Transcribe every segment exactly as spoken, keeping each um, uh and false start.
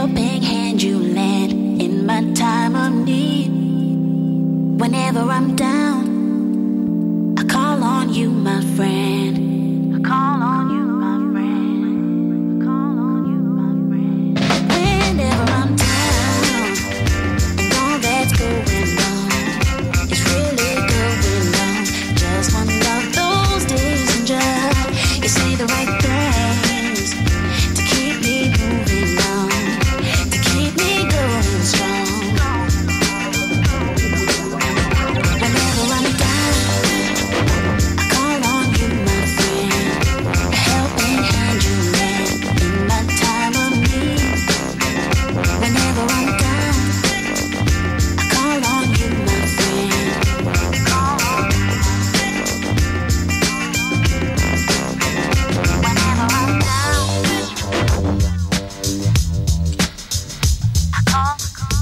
helping hand you lend in my time of need. Whenever I'm down, I call on you, my friend. I call on you, my friend. I call on you, my friend. Whenever I'm down, and all that's going on, it's really going on. Just one of those days, and just you say the right things to keep me moving on, to keep me going strong. Whenever I'm down, I call on you, my friend. A helping hand you lend in my time of need. Whenever I'm down, I call on you, my friend. Call on you. Whenever I'm down, I call.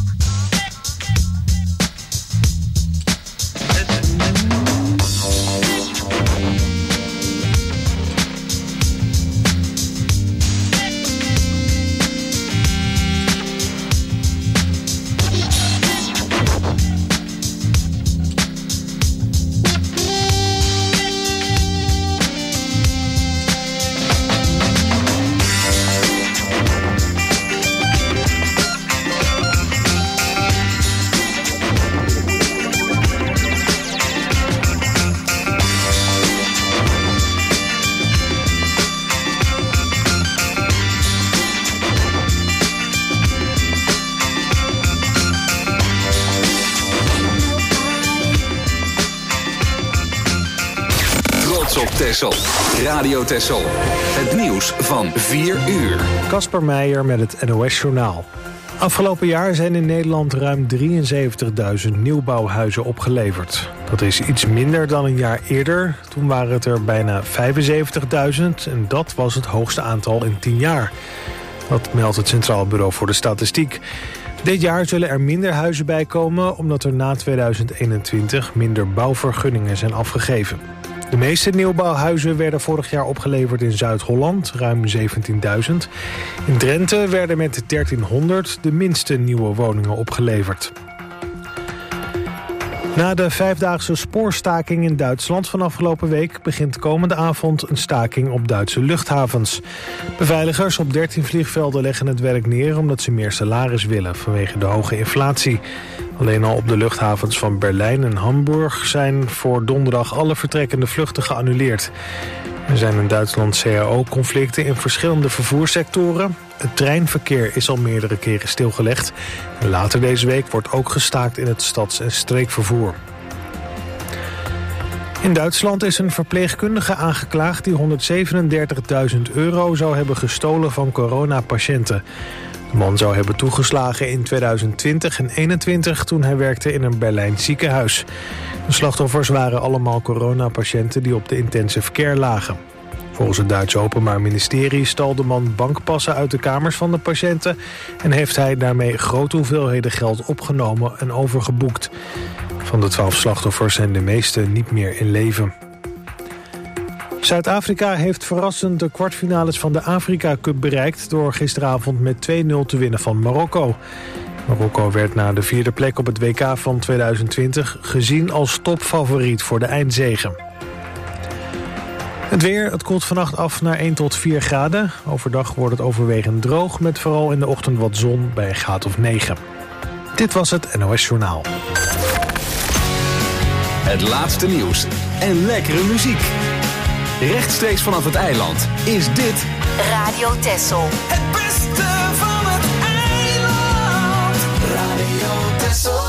Texel. Radio Texel. Het nieuws van vier uur. Kasper Meijer met het N O S-journaal. Afgelopen jaar zijn in Nederland ruim drieënzeventigduizend nieuwbouwhuizen opgeleverd. Dat is iets minder dan een jaar eerder. Toen waren het er bijna vijfenzeventigduizend en dat was het hoogste aantal in tien jaar. Dat meldt het Centraal Bureau voor de Statistiek. Dit jaar zullen er minder huizen bijkomen omdat er na tweeduizend eenentwintig minder bouwvergunningen zijn afgegeven. De meeste nieuwbouwhuizen werden vorig jaar opgeleverd in Zuid-Holland, ruim zeventienduizend. In Drenthe werden met dertienhonderd de minste nieuwe woningen opgeleverd. Na de vijfdaagse spoorstaking in Duitsland van afgelopen week begint komende avond een staking op Duitse luchthavens. Beveiligers op dertien vliegvelden leggen het werk neer omdat ze meer salaris willen vanwege de hoge inflatie. Alleen al op de luchthavens van Berlijn en Hamburg zijn voor donderdag alle vertrekkende vluchten geannuleerd. Er zijn in Duitsland C A O-conflicten in verschillende vervoerssectoren. Het treinverkeer is al meerdere keren stilgelegd. En later deze week wordt ook gestaakt in het stads- en streekvervoer. In Duitsland is een verpleegkundige aangeklaagd die honderdzevenendertigduizend euro zou hebben gestolen van coronapatiënten. De man zou hebben toegeslagen in tweeduizend twintig en eenentwintig toen hij werkte in een Berlijns ziekenhuis. De slachtoffers waren allemaal coronapatiënten die op de intensive care lagen. Volgens het Duitse Openbaar Ministerie stal de man bankpassen uit de kamers van de patiënten en heeft hij daarmee grote hoeveelheden geld opgenomen en overgeboekt. Van de twaalf slachtoffers zijn de meeste niet meer in leven. Zuid-Afrika heeft verrassend de kwartfinales van de Afrika Cup bereikt door gisteravond met twee nul te winnen van Marokko. Marokko werd na de vierde plek op het W K van tweeduizend twintig gezien als topfavoriet voor de eindzege. Het weer, het koelt vannacht af naar één tot vier graden. Overdag wordt het overwegend droog met vooral in de ochtend wat zon bij een graad of negen. Dit was het N O S Journaal. Het laatste nieuws en lekkere muziek. Rechtstreeks vanaf het eiland is dit Radio Texel. Het beste van het eiland. Radio Texel.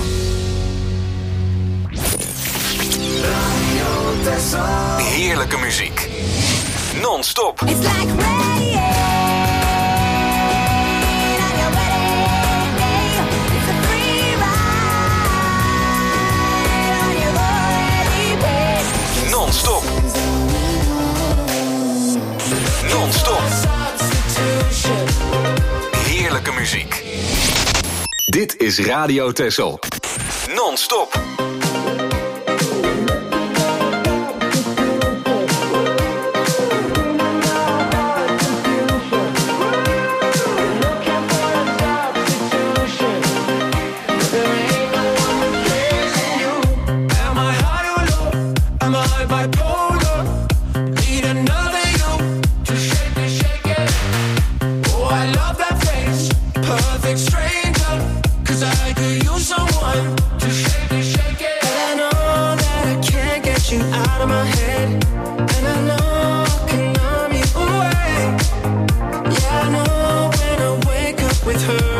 Radio Texel. heerlijke muziek. Non-stop. It's like rain. Non-stop. Non-stop. Heerlijke muziek. Dit is Radio Texel. Non-stop.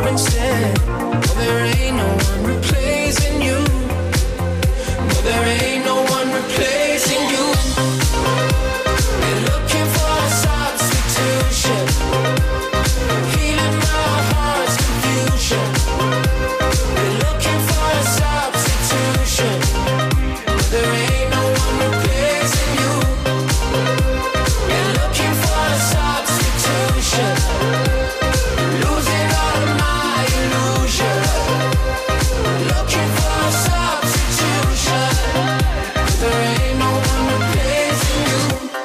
instead. Well, there ain't no one replacing you. No, there ain't no one replacing you. They're looking for a substitution, healing my heart's confusion. They're looking for a substitution. There ain't no one replacing you. They're looking for a substitution, losing all of my illusion. Looking for a substitution. There ain't no one replacing you.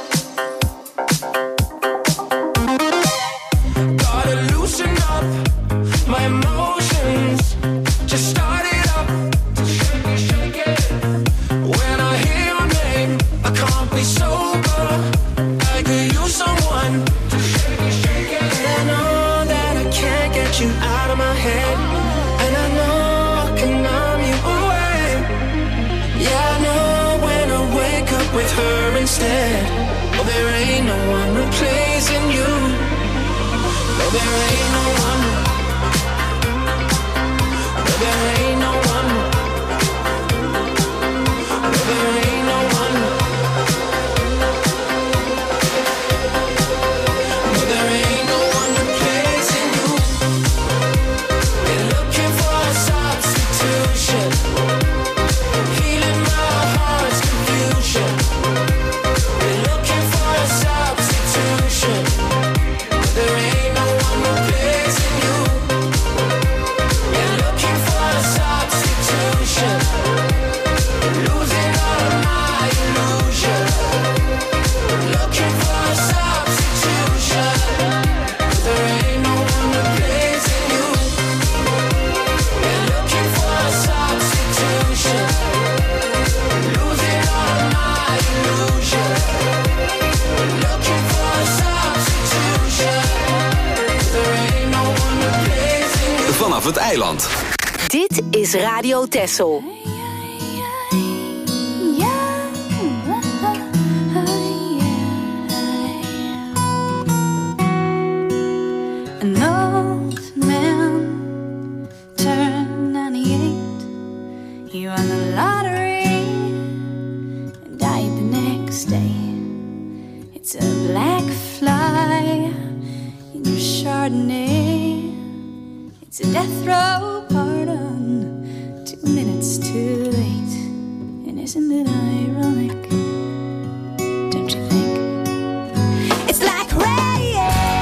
Gotta loosen up my emotions. Just start it up, shake it, shake it. When I hear your name, I can't be sober. I could use someone to shake it, shake it. And I know that I can't get you out of my head, and I know I can numb you away. Yeah, I know when I wake up with her instead. Oh, there ain't no one replacing you. No, there ain't no one. No, there ain't no one. No, there ain't no one. No, there ain't no one replacing you. They're looking for a substitution, healing my heart's confusion. They're looking for a substitution. There ain't no one replacing you. They're looking for a substitution, losing all of my illusion. Looking for a substitution. There ain't no one replacing you. They're looking for a substitution, losing all of my illusion. Looking for a substitution. There ain't no one replacing you. Vanaf het eiland. Dit is Radio Texel. An old man turned ninety-eight. He won the lottery and died the next day. It's a black fly in your Chardonnay. It's a death row pardon, two minutes too late. And isn't it ironic? Don't you think? It's like rain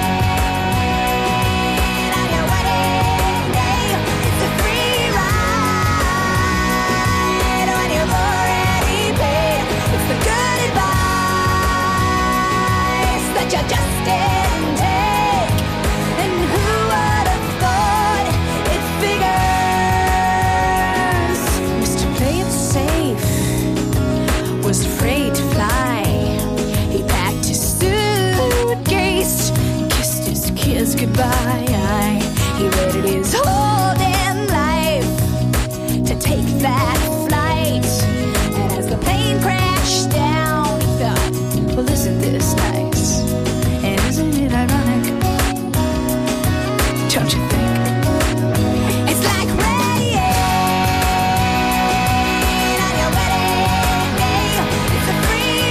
on your wedding day. It's a free ride when you've already paid. It's the good advice that you just didn't take. And who would have thought it figures? Mister Play It Safe was afraid to fly. He packed his suitcase, kissed his kids goodbye. He waited his whole damn life to take that flight. And as the plane crashed down, he thought, well, isn't this nice? And isn't it ironic? Don't you think? It's like rain on your wedding day. It's a free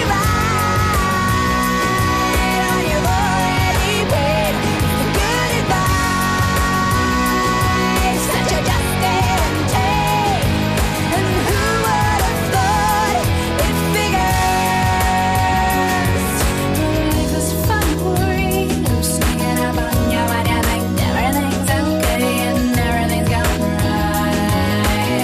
ride when you've already paid. It's the good advice that you just didn't take. And who would have thought it figures? Life is fun for you, singing up on your mind. You think everything's okay and everything's gone right.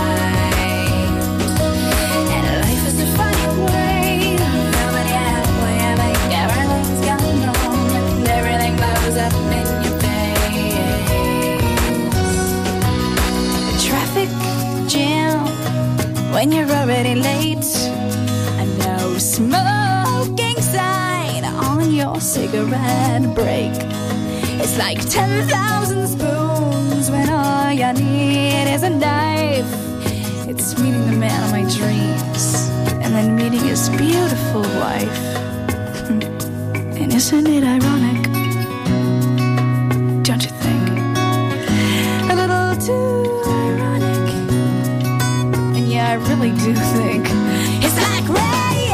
And life is a funny way, nobody halfway. You think everything's gone wrong and everything blows up in your face. The traffic jam when you're already late. A no smoking sign on your cigarette break. It's like ten thousand spoons when all you need is a knife. It's meeting the man of my dreams and then meeting his beautiful wife. And isn't it ironic? Don't you think? really do think it's like rain.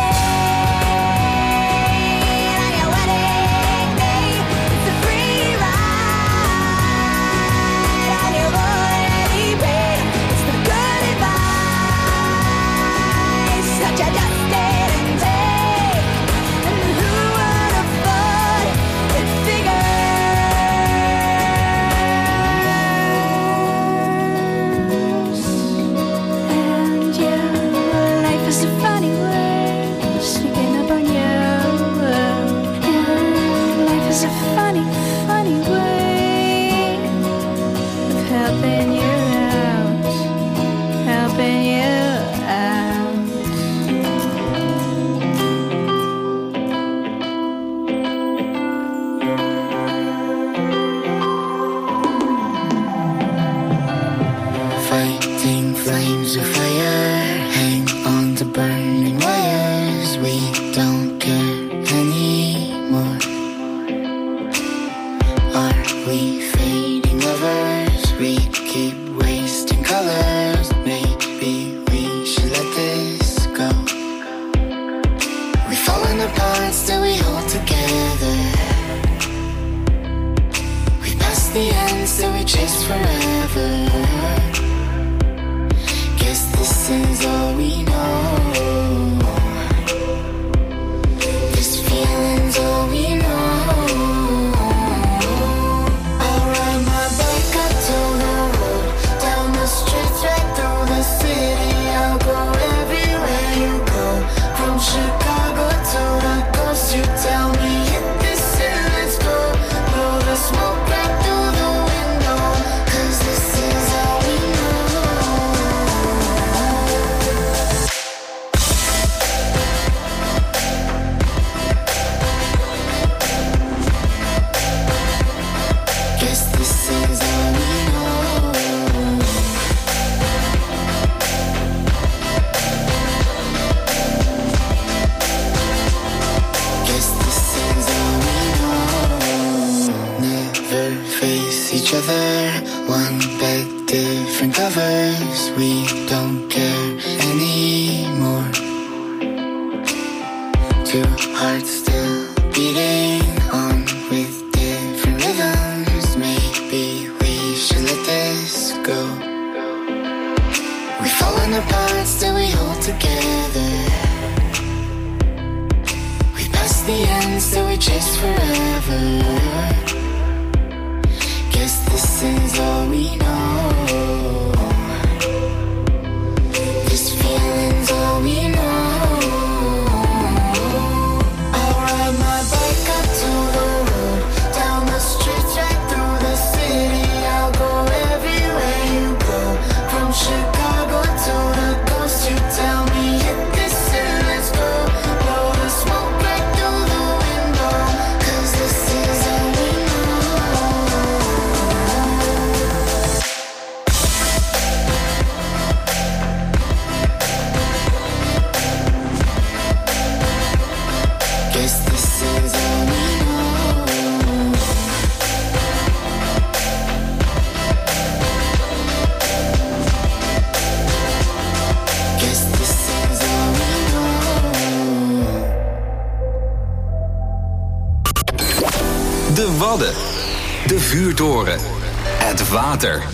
De Wadden, de vuurtoren, het water.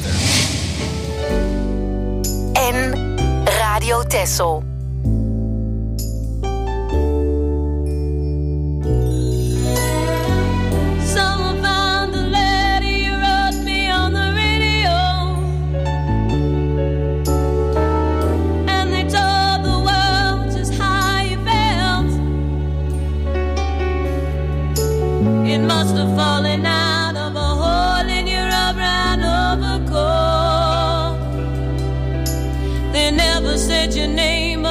En Radio Texel. It must have fallen out of a hole in your upright overcoat. They never said your name.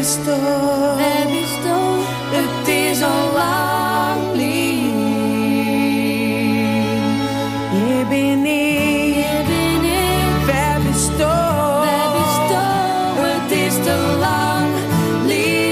bestond. Ver bestond. Het is al lang lief. Hier ben ik, Hier ben ik. ver bestond. Ver bestond. Het is te lang lief.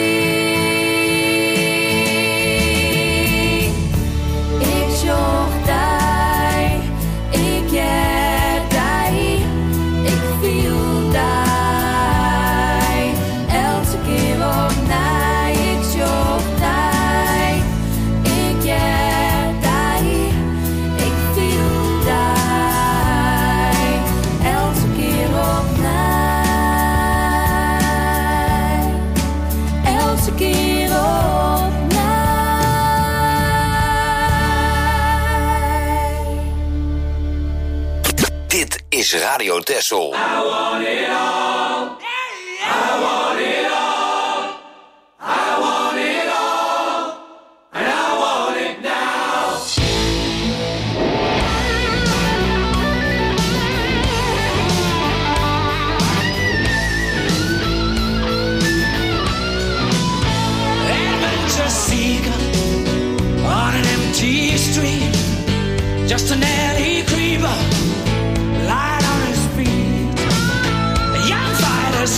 Ik zocht daar, ik heb daar, ik viel daar, elke keer opnieuw. Ik zocht daar, ik heb daar, ik viel daar, elke keer opnieuw, elke keer opnieuw. Dit is Radio Texel. Adventure seeker on an empty street, just an alley creeper, light on his feet. A young fighter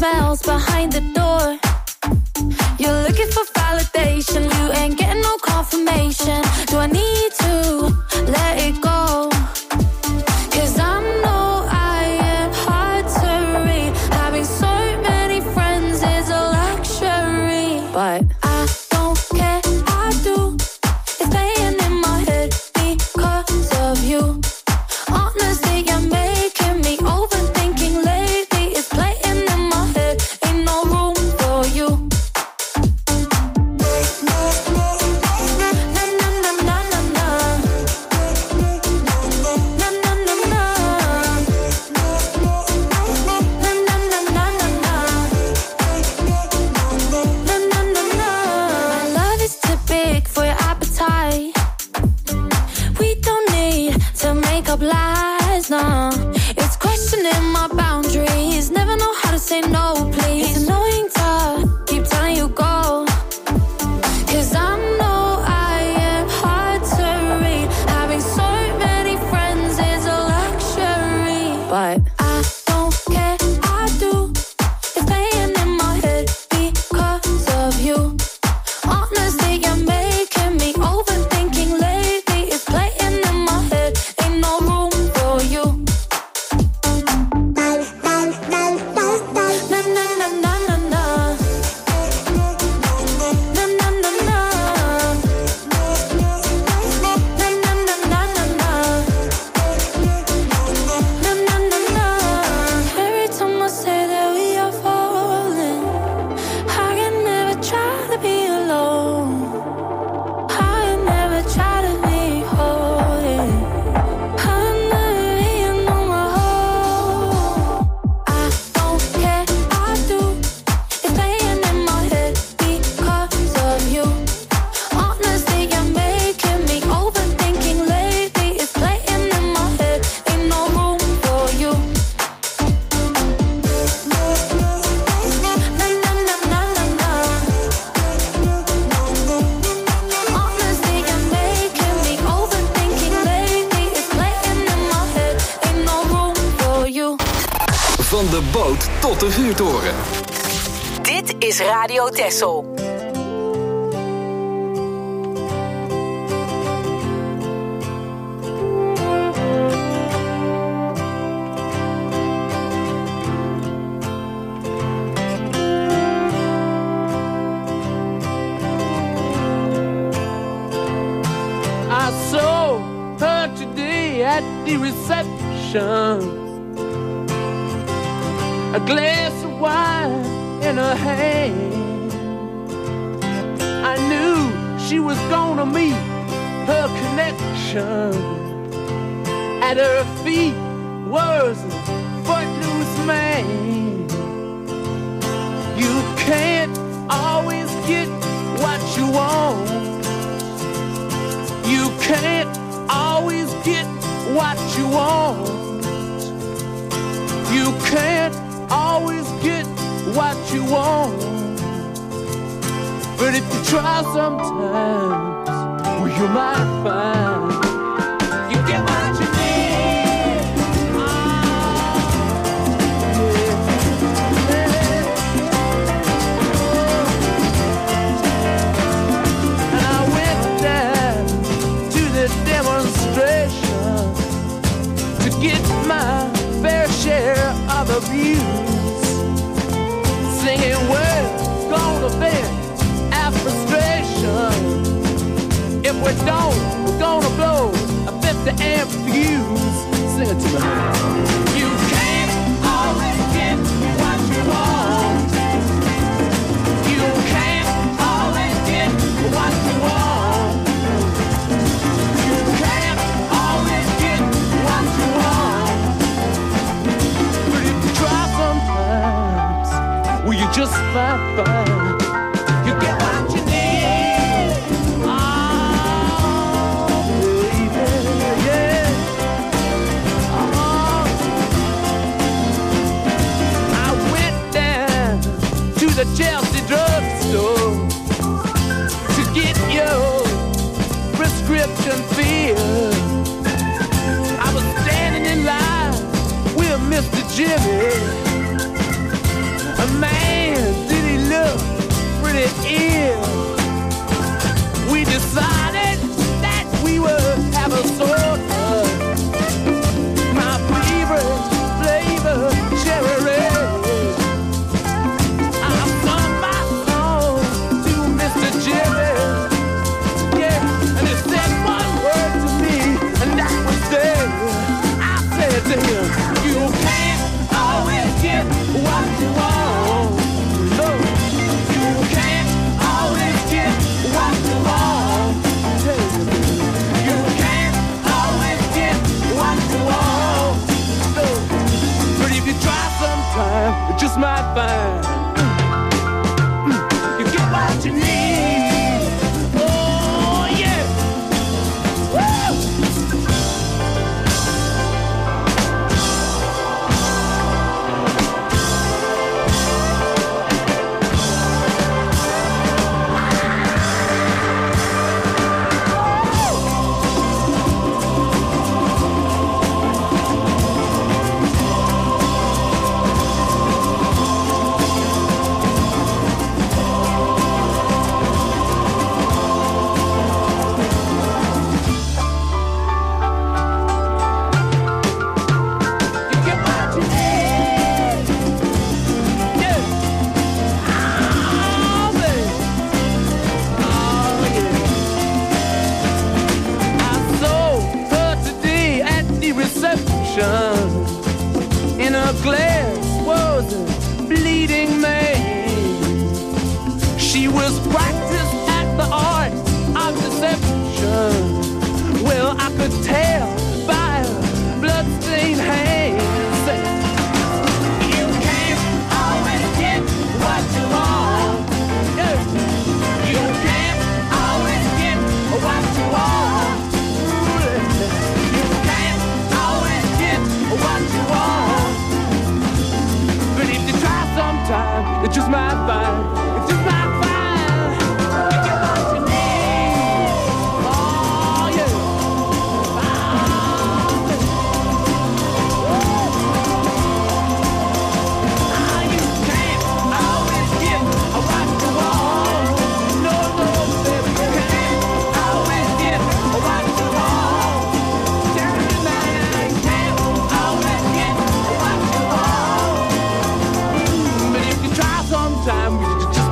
smells behind the door. You're looking for validation, you ain't getting no confirmation. Do I need to let it go? Cause I know I am hard to read. Having so many friends is a luxury, but I don't care, I do. It's playing in my head because of you. Honestly, you're making me overthinking lately. It's playing in my head, ain't no room for you. Lies, no. It's questioning my boundaries. Never know how to say no, please. It's annoying to keep telling you go. Cause I know I am hard to read. Having so many friends is a luxury, but I don't care, I do. It's playing in my head because of you. Honestly, you're making me overthinking lately. It's playing in my head, ain't no room for you. Every time I say that we are falling, I can never try to be alone. I can never try to be holding. I'm never being on my own. I don't care, I do. It's playing in my head because of you. Honestly, you're making me overthinking lately. It's playing in my head, ain't no room for you. Na na na na na na. Honestly, you're making me overthinking lately. It's playing in my head, ain't no room for you. Van de boot tot de vuurtoren. Dit is Radio Texel. I saw her today at the reception. A glass of wine in her hand. I knew she was gonna meet her connection. At her feet was a footloose man. You can't always get what you want. You can't always get what you want. You can't always get what you want. But if you try sometimes, well, you might find you get what you need. Oh, yeah, yeah. And I went down to the demonstration to get my fair share of abuse. Singing words gonna vent our frustration. If we don't, we're gonna blow a fifty amp fuse. Sing it to me. You can't always get what you want. You can't always get what you want. You can't always get what you want. But if you try sometimes, well, you just might find you get what you need. Oh, baby, yeah. Oh. I went down to the Chelsea drugstore to get your prescription filled. I was standing in line with Mister Jimmy, is. We decided that we would have a soda. My favorite flavor, cherry red. I sung my song to Mister Jimmy. Yeah, and he said one word to me, and that was there. I said to him, you can't always get what you want. No, you can't always get what you want. You can't always get what you want. No, but if you try sometime, you just might find you get what you need. Oh yeah. Woo! In her glass was a bleeding man. She was practiced at the art of deception. Well, I could tell by her bloodstained hands. You can't always get what you want. You can't always get what you want. You can't always get what you want. But if you try sometime, it just might find, it just might find you get what you need. Oh yeah. Oh, ah, you can't always get what you want. No, no, baby, you can't always get what you want. Tell me now, you can't always get what you want. But if you try sometime, you just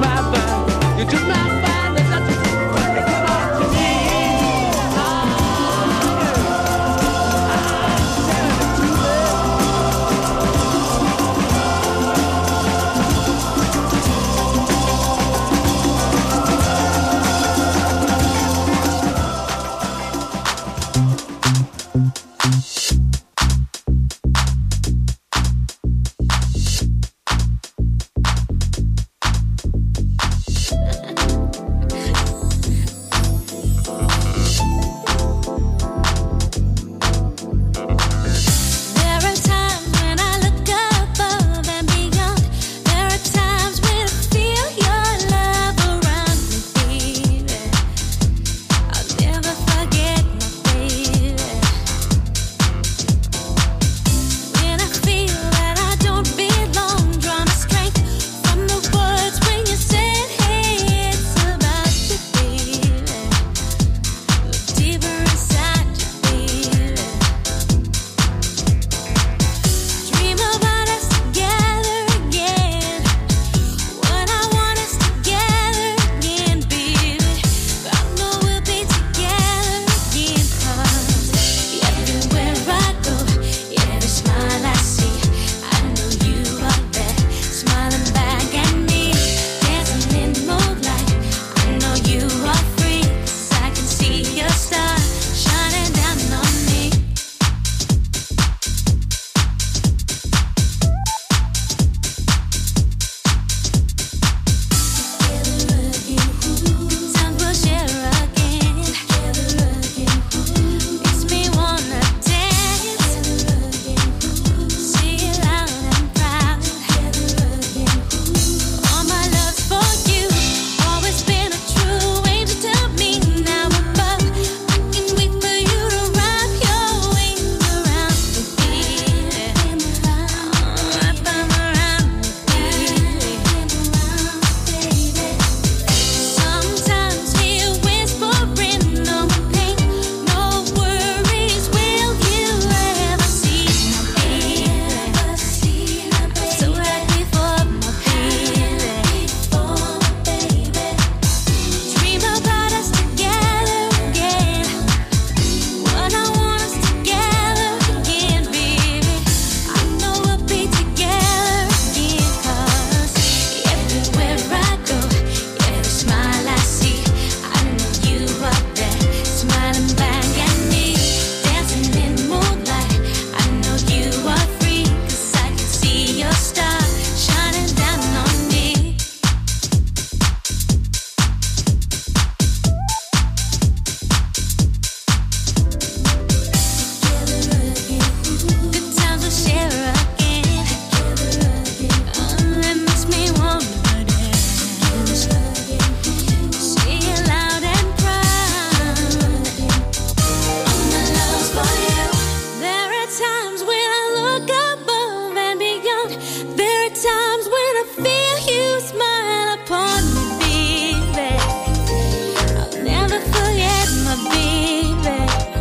There are times when I feel you smile upon me, baby. I'll never forget my baby.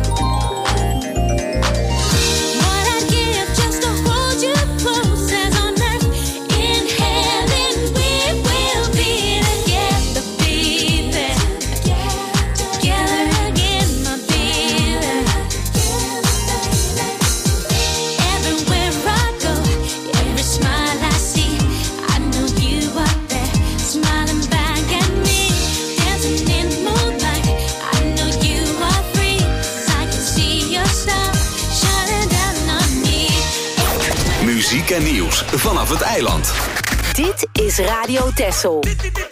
What I'd give just to hold you close as on earth in heaven we will be together, baby. Together again, my baby. Everywhere I go, every smile I see, I know you are there, smiling back at me. Dancing in the moonlight, I know you are free, 'cause I can see your star shining down on me. Muziek en nieuws vanaf het eiland. Dit is Radio Texel.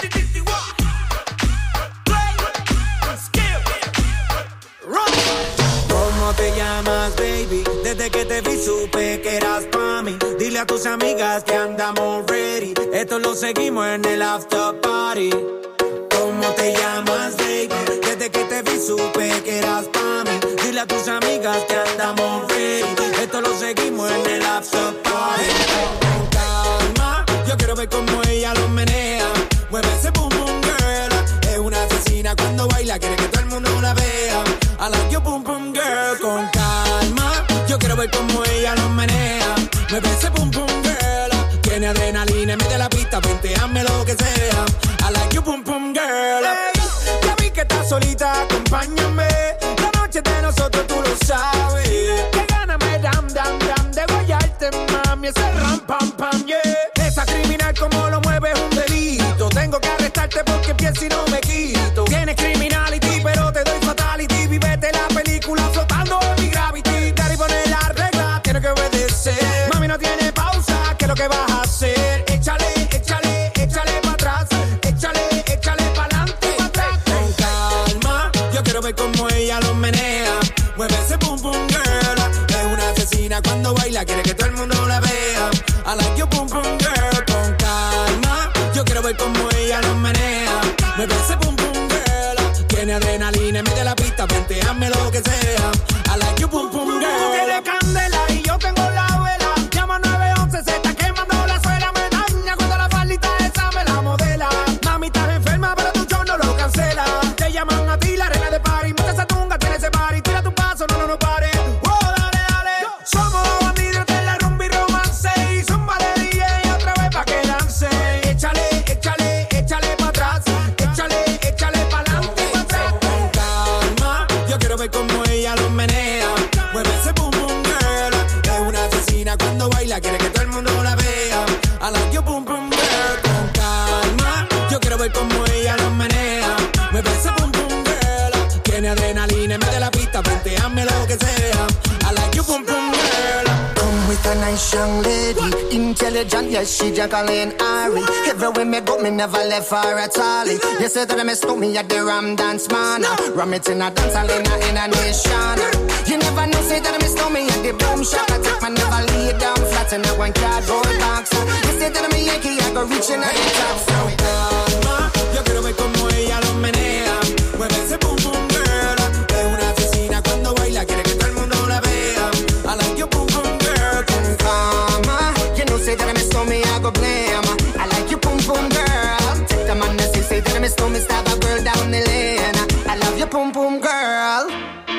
¿Cómo te llamas, baby? Desde que te vi supe que eras pa' mí. Dile a tus amigas que andamos ready. Esto lo seguimos en el after party. ¿Cómo te llamas, baby? Desde que te vi supe que eras pa' mí. Dile a tus amigas que andamos ready. Esto lo seguimos en el after party. Con calma, yo quiero ver cómo ella lo menea. Mueve ese boom boom girl. Es una asesina cuando baila, quiere que todo el mundo la vea. I like your boom boom girl. Con calma, yo quiero ver cómo ella lo menea. Mueve ese boom boom girl. Tiene adrenalina en medio de la pista, venteame lo que sea. I like your boom boom girl. Hey, ya vi que estás solita, acompáñame. La noche de nosotros tú lo sabes. Que gana me dam dam dam de guayarte, mami. Ese ram pam pam, yeah. Esa criminal como lo mueve es un delito. Tengo que arrestarte porque pienso y no me quito. Tienes criminality, pero te doy fatality. Vivete la película flotando en mi gravity. Daddy pone la regla, tiene que obedecer. Mami no tiene pausa, ¿qué es lo que vas a hacer? Échale, échale, échale pa' atrás. Échale, échale pa'lante, pa' atrás. Con calma, yo quiero ver cómo ella lo menea. Mueve ese boom boom girl. Es una asesina cuando baila, quiere que todo el mundo la vea. I like your boom boom girl. Con calma, yo quiero ver cómo ella lo menea. Mueve ese boom boom girl. Tiene adrenalina en medio de la pista, venteame lo que sea. I like your boom boom girl. Tú tienes candela y yo tengo la vela. Llama nueve once, se está quemando la suela. Me daña cuando la faldita esa me la modela. Mami, estás enferma, pero tu show no lo cancela. Te llaman a ti, la reina de party. Monta esa tunga, tiene ese party. Tira tu paso, no, no, no pare. Oh, dale, dale. Somos los bandidos de la rumba y romance. Y zúmbale D J otra vez pa' que lance. Échale, échale, échale pa' atrás. Échale, échale pa'lante, pa' atrás. Con calma, yo quiero ver cómo ella lo menea. Mueve ese boom boom girl. Es una asesina cuando baila, quiere que todo el mundo la vea. I like your boom boom girl. Con calma, yo quiero ver cómo ella lo menea. Mueve ese boom boom girl. Tiene adrenalina en medio de la pista, venteame lo que sea. I like your boom boom girl. Come with a nice young lady, intelligent, yes, she Jacqueline Ari. Everywhere me go, me never left her at all. You say that I miss me at the Ram Dance Man. Ram it in a dance hall in a, in a nation. You never know, say that I miss me at the Boom Shop. I take my never lay down flat in a one cardboard box. You say that I'm a Yankee, I go reaching out the top. So calma, yo quiero ver cómo ella lo menea. Mueve ese boom boom girl. Es una asesina cuando baila, quiere que todo el mundo la vea. I like your boom boom girl. Con calma, you know, say that I miss me, I go blame. I like your boom boom girl. Take the man that say, say that I miss me, stab a girl down the lane. I love your boom boom girl.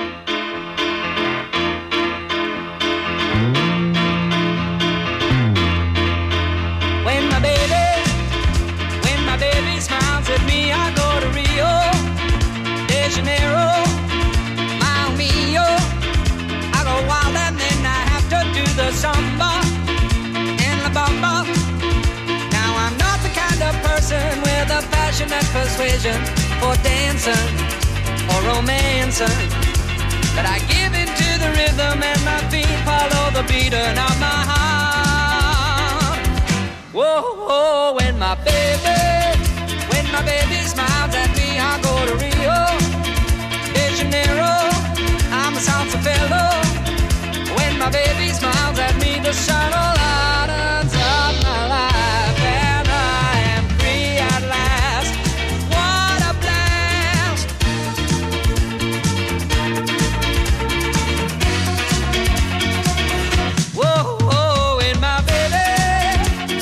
When my baby, when my baby smiles at me, I go to Rio de Janeiro, Mile Mio. I go wild and then I have to do the samba and la bamba. Now I'm not the kind of person with a passionate persuasion for dancing or romancing, but I give in to the rhythm and my feet follow the beating of my heart. Whoa, whoa, when my baby, when my baby smiles at me, I go to Rio de Janeiro. I'm a salsa fellow. When my baby smiles at me, the sun lightens up my life, and I am free at last. What a blast! Whoa, whoa, when my baby,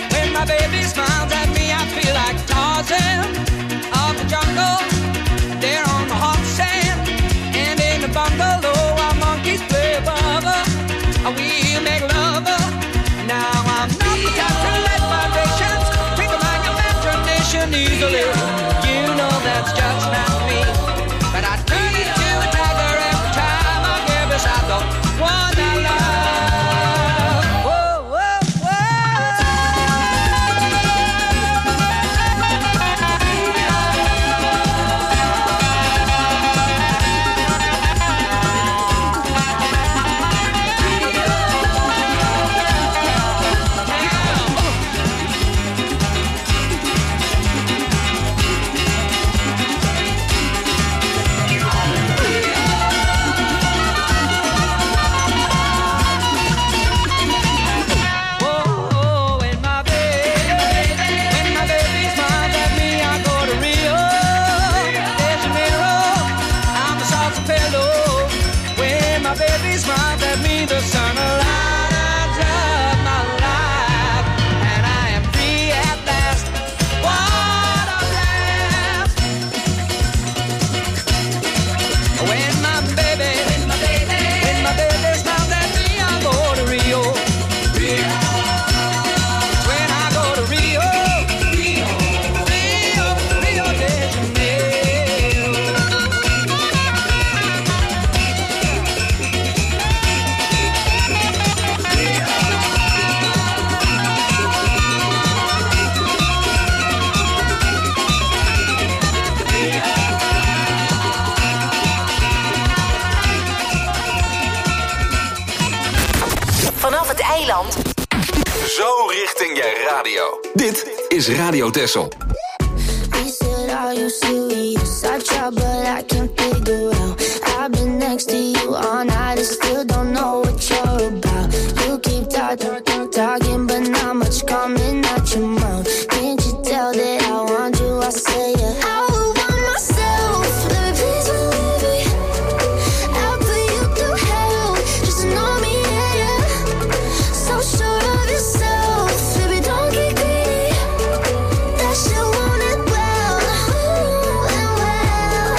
stand? Zo richting je radio. Dit is Radio Texel. He said, are you serious? I try, but I can't figure out. I've been next to you all night and still don't know what you're about. You keep talking, talking, but not much coming out your mouth. Can't you tell that I want you? I say yeah. I would want myself. Baby, please believe me. I'll put you through hell. Just to know me, yeah, yeah. So sure of yourself. Baby, don't get greedy. That shit want it well. Ooh, and well.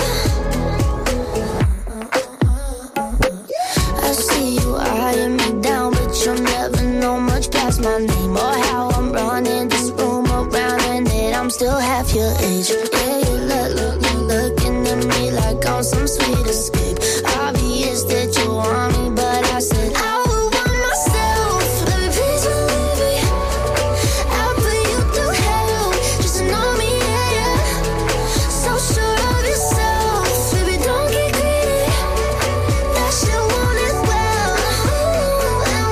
I see you eyeing me down, but you'll never know much past my name or how I'm running this room around, and that I'm still half your age. Yeah, you look, look, look, looking at me like I'm some sweet escape. Obvious that you want me, but I said I would want myself. Baby, please believe me. I'll put you through hell just to know me, yeah, yeah. So sure of yourself, baby, don't get greedy. That shit want it well. Ooh, and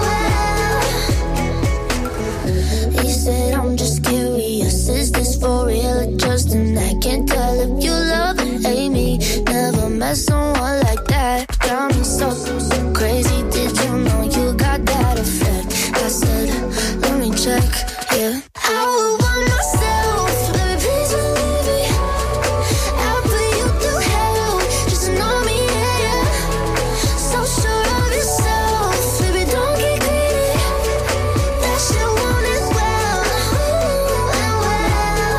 well. He said, I'm just curious, is this for real or just an act? Can't tell if you love or hate me. Never met someone like that. Got me so, so crazy. Did you know you got that effect? I said, let me check, yeah. I would want myself. Baby, please believe me. I'll put you through hell just to know me, yeah, yeah. So sure of yourself. Baby, don't get greedy. That shit want it well. Ooh, and well.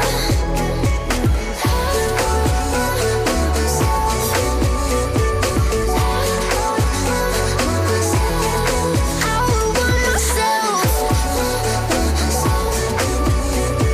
I would want myself.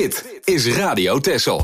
Dit is Radio Texel.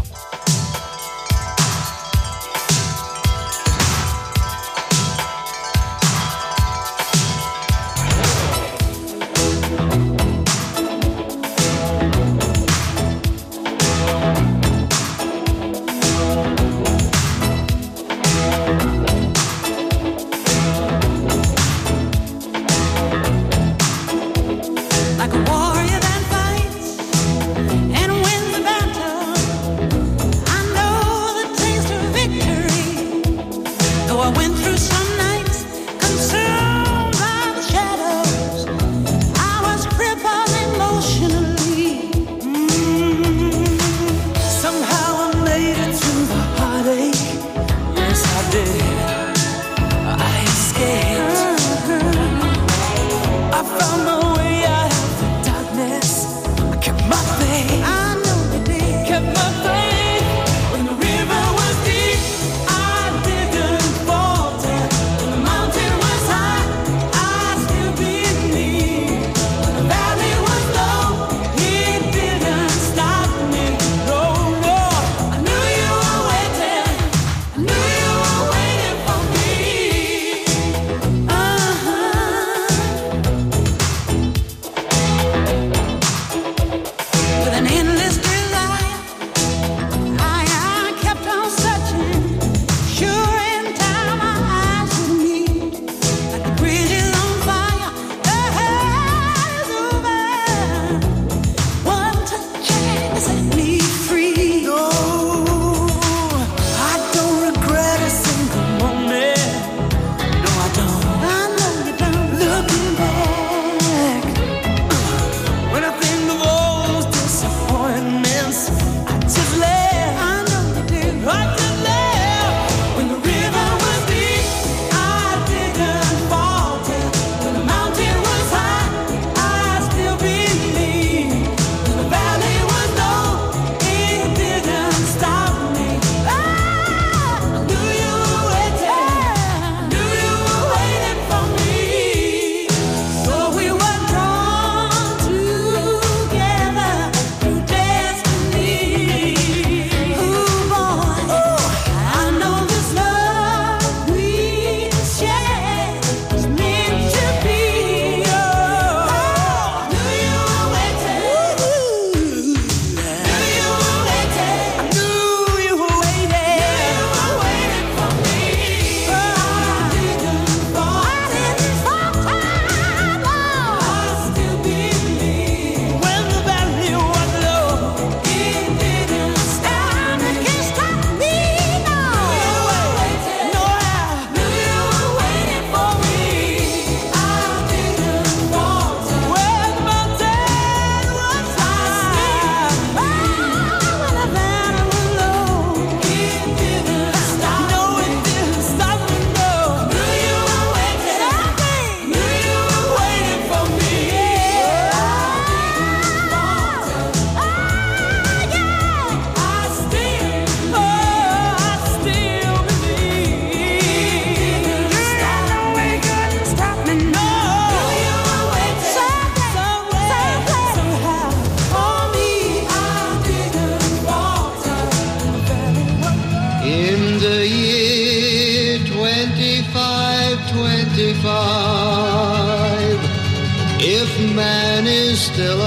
If man is still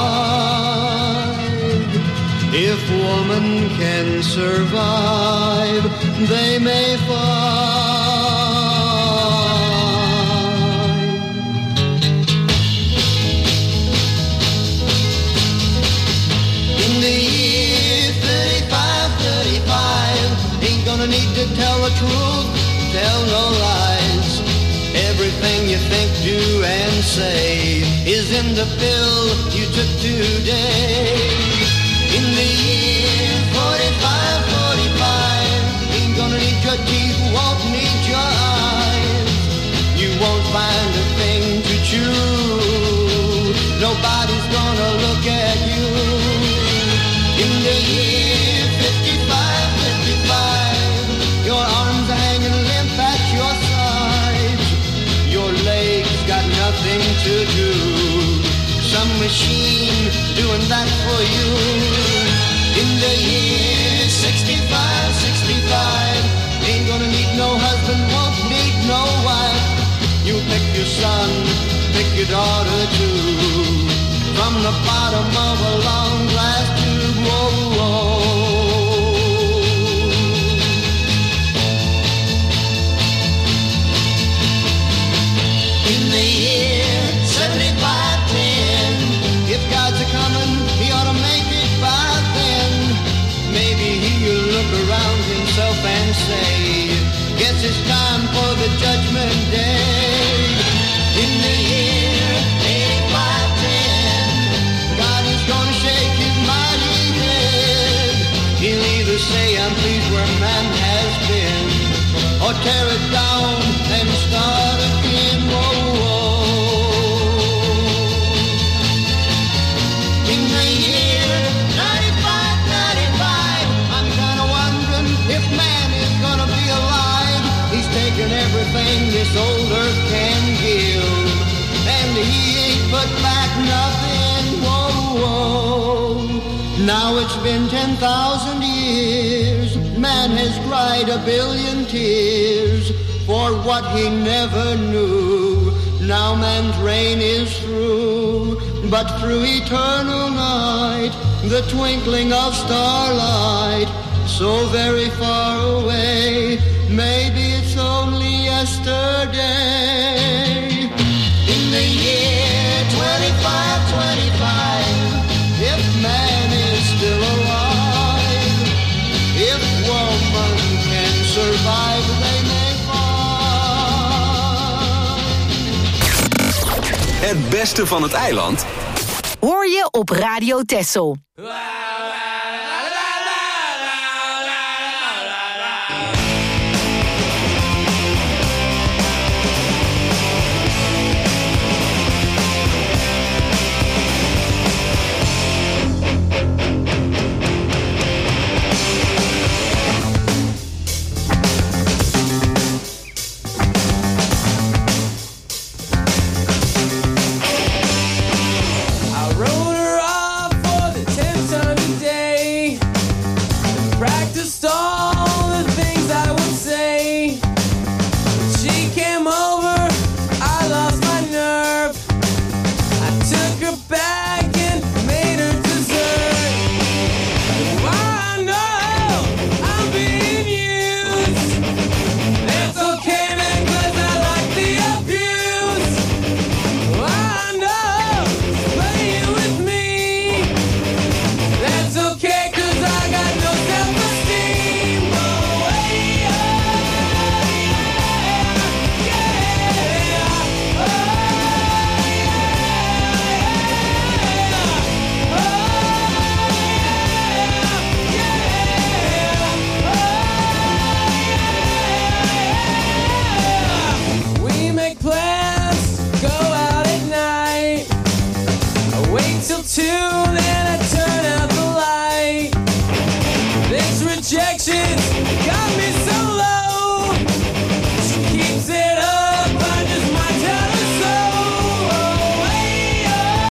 alive, if woman can survive, they may find. In the year thirty-five, thirty-five, ain't gonna need to tell the truth, tell no lies. Everything you think, do, and say is in the pill you took today. In the year forty-five, forty-five, ain't gonna need your teeth, won't need your eyes. You won't find a thing to chew, nobody's gonna look at you. In the year fifty-five, fifty-five, your arms are hanging limp at your sides. Your legs got nothing to do, some machine doing that for you. In the year sixty-five, sixty-five, ain't gonna need no husband, won't need no wife. You pick your son, pick your daughter too, from the bottom of a long glass tube. Whoa, whoa. In the year seventy-five, ten, if God's a-comin', he ought to make it by then. Maybe he'll look around himself and say, guess it's time for the judgment day. In the year eighty-five, ten, God is gonna shake his mighty head. He'll either say, I'm pleased where man has been, or tear it down and start again. Whoa, whoa. In the year ninety-five, ninety-five, I'm kinda wondering if man is gonna be alive. He's taken everything this old earth can give, and he ain't put back nothing. Whoa, whoa. Now it's been ten thousand years, man has cried a billion tears for what he never knew. Now man's reign is through, but through eternal night, the twinkling of starlight, so very far away, maybe it's only yesterday. In the year twenty-five, twenty-five, if man is still alive, if woman can survive, they may find. Het beste van het eiland hoor je op Radio Texel. Till two